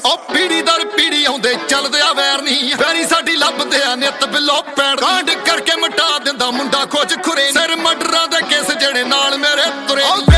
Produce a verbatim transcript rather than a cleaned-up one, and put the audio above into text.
ਉਹ ਪੀੜੀ ਦਰ ਪੀੜੀ ਆਉਂਦੇ ਚੱਲਦੇ ਆ ਵੈਰ ਨਹੀਂ ਵੈਰੀ ਸਾਡੀ ਲੱਭਦੇ ਆ ਨਿੱਤ ਬਿੱਲੋ ਪੈਣ ਕਾਂਡ ਕਰਕੇ ਮਟਾ ਦਿੰਦਾ ਮੁੰਡਾ ਖੋਜ ਖੁਰੇ ਸਿਰ ਮਰਡਰਾਂ ਦੇ ਕੇਸ ਜਿਹੜੇ ਨਾਲ ਮੇਰੇ ਤੁਰੇ